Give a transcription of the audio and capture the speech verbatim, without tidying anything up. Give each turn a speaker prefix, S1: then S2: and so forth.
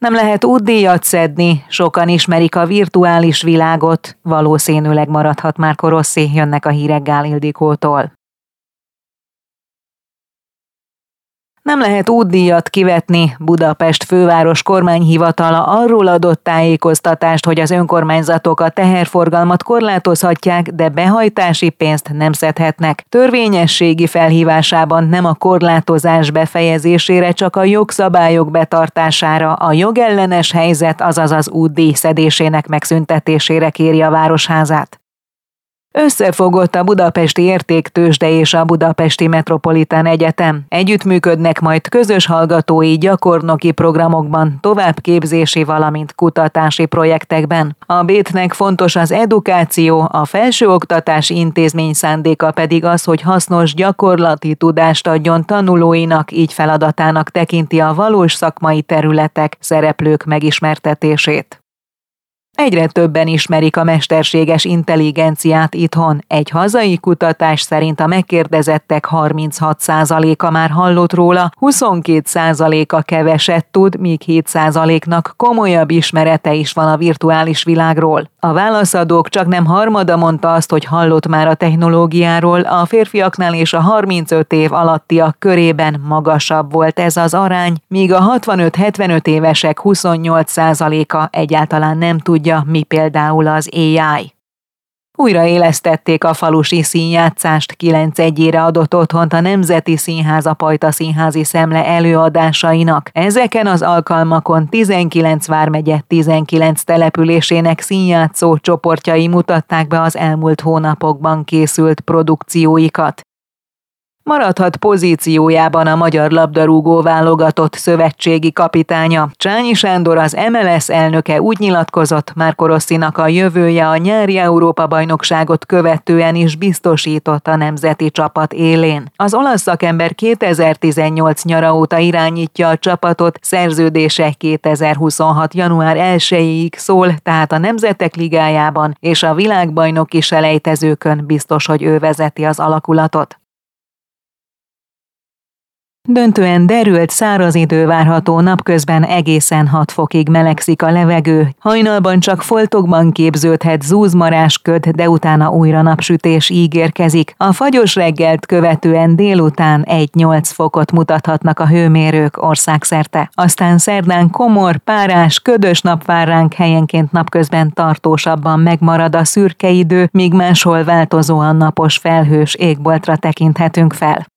S1: Nem lehet útdíjat szedni, sokan ismerik a virtuális világot, valószínűleg maradhat Marco Rossi, jönnek a hírek Gál Ildikótól. Nem lehet útdíjat kivetni, Budapest főváros kormányhivatala arról adott tájékoztatást, hogy az önkormányzatok a teherforgalmat korlátozhatják, de behajtási pénzt nem szedhetnek. Törvényességi felhívásában nem a korlátozás befejezésére, csak a jogszabályok betartására, a jogellenes helyzet, azaz az útdíj szedésének megszüntetésére kéri a Városházát. Összefogott a Budapesti Értéktőzsde és a Budapesti Metropolitán Egyetem. Együttműködnek majd közös hallgatói gyakornoki programokban, továbbképzési, valamint kutatási projektekben. A BÉT-nek fontos az edukáció, a felsőoktatási intézmény szándéka pedig az, hogy hasznos gyakorlati tudást adjon tanulóinak, így feladatának tekinti a valós szakmai területek, szereplők megismertetését. Egyre többen ismerik a mesterséges intelligenciát itthon. Egy hazai kutatás szerint a megkérdezettek harminchat százaléka már hallott róla, huszonkét százaléka keveset tud, míg hét százaléknak komolyabb ismerete is van a virtuális világról. A válaszadók csaknem harmada mondta azt, hogy hallott már a technológiáról, a férfiaknál és a harmincöt év alattiak körében magasabb volt ez az arány, míg a hatvanöt-hetvenöt évesek huszonnyolc százaléka egyáltalán nem tudja, mi például az á i. Újraélesztették a falusi színjátszást, kilenc egyére adott otthont a Nemzeti Színház a Pajta Színházi Szemle előadásainak. Ezeken az alkalmakon tizenkilenc vármegye tizenkilenc településének színjátszó csoportjai mutatták be az elmúlt hónapokban készült produkcióikat. Maradhat pozíciójában a magyar labdarúgó válogatott szövetségi kapitánya. Csányi Sándor, az em el es elnöke úgy nyilatkozott, Marco Rossinak a jövője a nyári Európa-bajnokságot követően is biztosított a nemzeti csapat élén. Az olasz szakember kétezer-tizennyolc nyara óta irányítja a csapatot, szerződése kétezer-huszonhat január elsejéig szól, tehát a Nemzetek Ligájában és a világbajnoki selejtezőkön biztos, hogy ő vezeti az alakulatot. Döntően derült száraz idő várható, napközben egészen hat fokig melegszik a levegő, hajnalban csak foltokban képződhet zúzmarásköd, de utána újra napsütés ígérkezik. A fagyos reggelt követően délután egy-nyolc fokot mutathatnak a hőmérők országszerte. Aztán szerdán komor, párás, ködös nap vár ránk, helyenként napközben tartósabban megmarad a szürke idő, míg máshol változóan napos felhős égboltra tekinthetünk fel.